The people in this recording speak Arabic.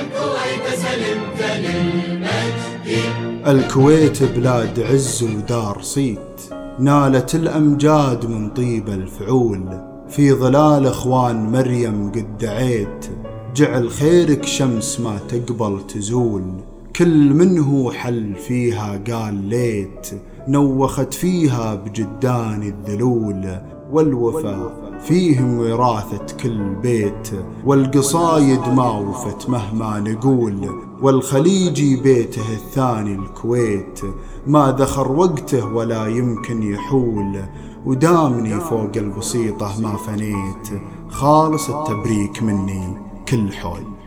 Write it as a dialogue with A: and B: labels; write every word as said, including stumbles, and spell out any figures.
A: الكويت سلمت للمجد.
B: الكويت بلاد عز ودار صيت، نالت الأمجاد من طيب الفعول، في ظلال اخوان مريم قد دعيت، جعل خيرك شمس ما تقبل تزول، كل منه حل فيها قال ليت، نوخت فيها بجدان الذلول، والوفا فيهم وراثة كل بيت، والقصايد ما وفت مهما نقول، والخليجي بيته الثاني الكويت، ما ذخر وقته ولا يمكن يحول، ودامني فوق البسيطة ما فنيت، خالص التبريك مني كل حول.